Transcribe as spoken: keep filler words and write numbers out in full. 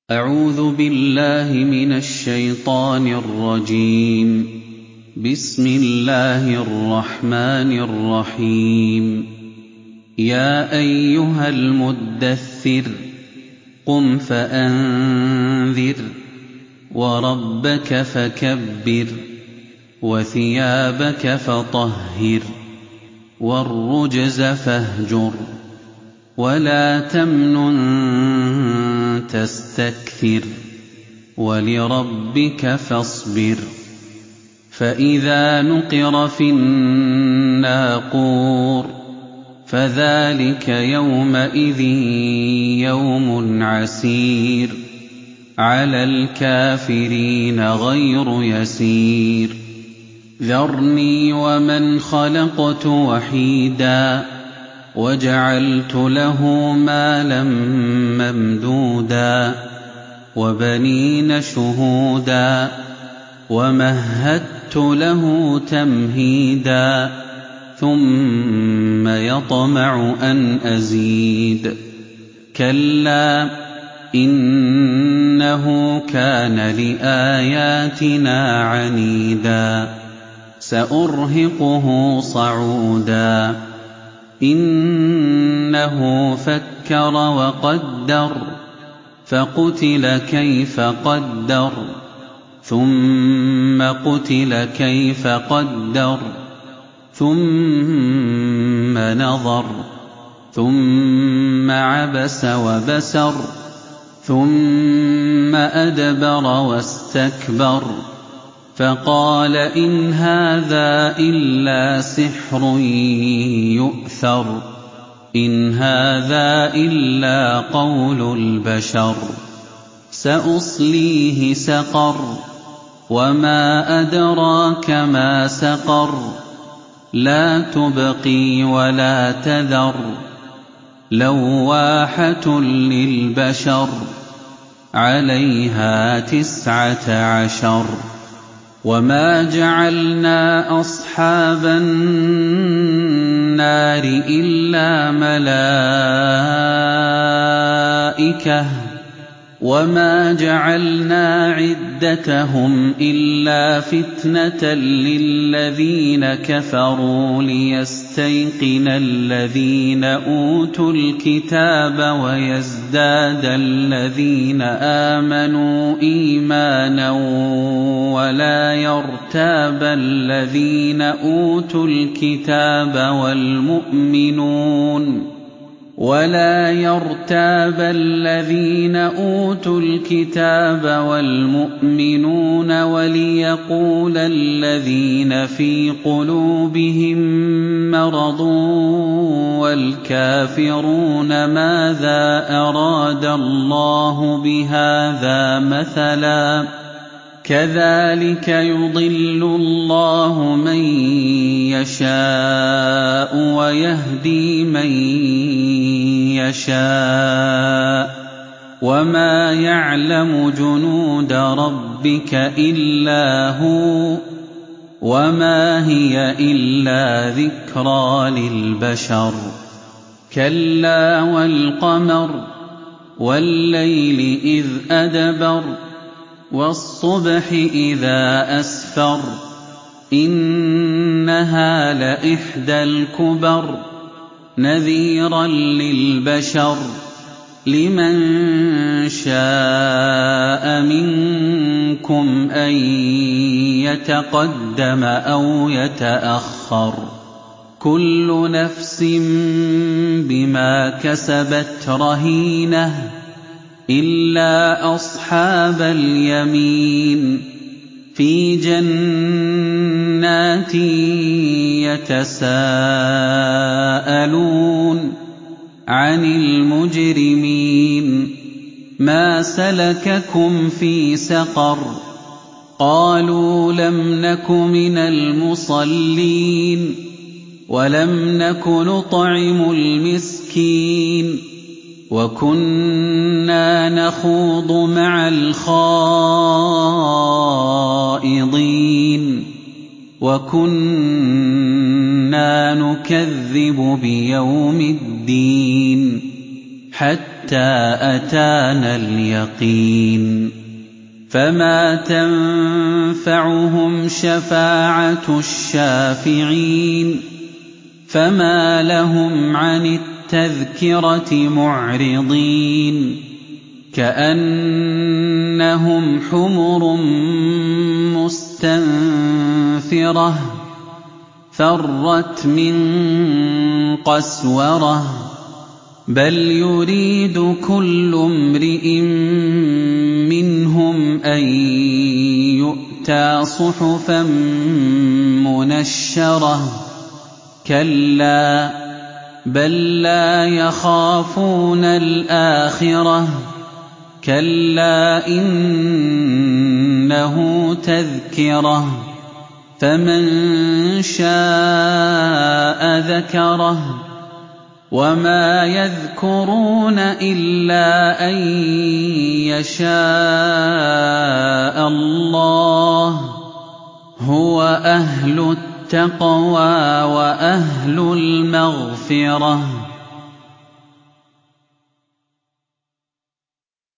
أعوذ بالله من الشيطان الرجيم. بسم الله الرحمن الرحيم. يا أيها المدثر قم فأنذر وربك فكبر وثيابك فطهر والرجز فاهجر ولا تمنن تستكثر ولربك فاصبر فإذا نقر في الناقور فذلك يومئذ يوم عسير على الكافرين غير يسير ذرني ومن خلقت وحيدا وجعلت له مالا ممدودا وبنين شهودا ومهدت له تمهيدا ثم يطمع أن أزيد كلا إنه كان لآياتنا عنيدا سأرهقه صعودا إنه فكر وقدر فقتل كيف قدر ثم قتل كيف قدر ثم نظر ثم عبس وبسر ثم أدبر واستكبر فقال إن هذا إلا سحر يؤثر إن هذا إلا قول البشر سأصليه سقر وما أدراك ما سقر لا تبقي ولا تذر لواحة للبشر عليها تسعة عشر وما جعلنا أصحاب النار إلا ملائكة وما جعلنا عدتهم إلا فتنة للذين كفروا ليستيقن الذين أوتوا الكتاب ويزداد الذين آمنوا إيمانا ولا يرتاب الذين أوتوا الكتاب والمؤمنون ولا يرتاب الذين أوتوا الكتاب والمؤمنون وليقول الذين في قلوبهم مرض والكافرون ماذا أراد الله بهذا مثلا كذلك يضل الله من يشاء ويهدي من يشاء وما يعلم جنود ربك إلا هو وما هي إلا ذكرى للبشر كلا والقمر والليل إذ أدبر والصبح إذا أسفر إنها لإحدى الكبر نذيرا للبشر لمن شاء منكم أن يتقدم أو يتأخر كل نفس بما كسبت رهينة إلا أصحاب اليمين في جنات يتساءلون عن المجرمين ما سلككم في سقر قالوا لم نك من المصلين ولم نك نطعم المسكين وكنا نخوض مع الخائضين وكنا نكذب بيوم الدين حتى حَتَّىٰ أَتَانَا الْيَقِينُ فَمَا تَنفَعُهُمْ شَفَاعَةُ الشَّافِعِينَ فَمَا لَهُمْ عَنِ التَّذْكِرَةِ مُعْرِضِينَ كَأَنَّهُمْ حُمُرٌ مُّسْتَنفِرَةٌ فَرَّتْ مِن قَسْوَرَةٍ بَلْ يُرِيدُ كُلُّ امْرِئٍ مِّنْهُمْ أَن يُؤْتَىٰ صُحُفًا مُّنَشَّرَةً كَلَّا بَل لَّا يَخَافُونَ الْآخِرَةَ كَلَّا إِنَّهُ تَذْكِرَةٌ فَمَن شَاءَ ذَكَرَهُ وَمَا يَذْكُرُونَ إِلَّا أَن يَشَاءَ اللَّهُ هُوَ أَهْلُ التَّقْوَىٰ وَأَهْلُ الْمَغْفِرَةِ